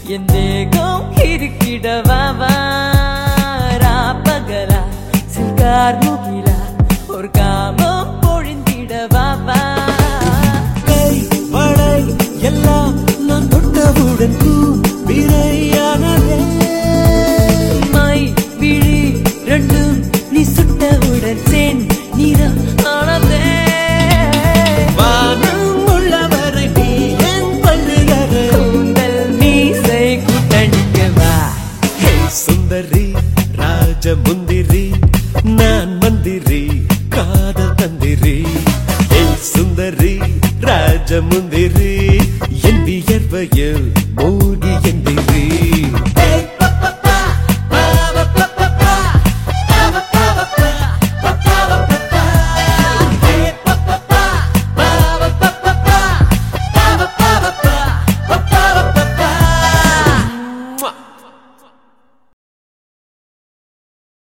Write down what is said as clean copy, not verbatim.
என் தேகம் இருக்கிடவா பகலா சில்கார் முகிலா ஒரு காமம் பொழிந்திடவா கை வளை எல்லாம் நான் தொட்டவுடன் விரையானதே மை விழி ரெண்டும் நீ சுட்டவுடன் சென் நிறம் ஆனதே வானம் உள்ளவரை நீ என் பண்ணுகிற கூந்தல் மீசை கூட்டணிக்கவா சுந்தரி ராஜமுந்திரி நான் மந்திரி காதல் தந்திரி சுந்தரி ராஜமுந்திரி என் வியர்வையில்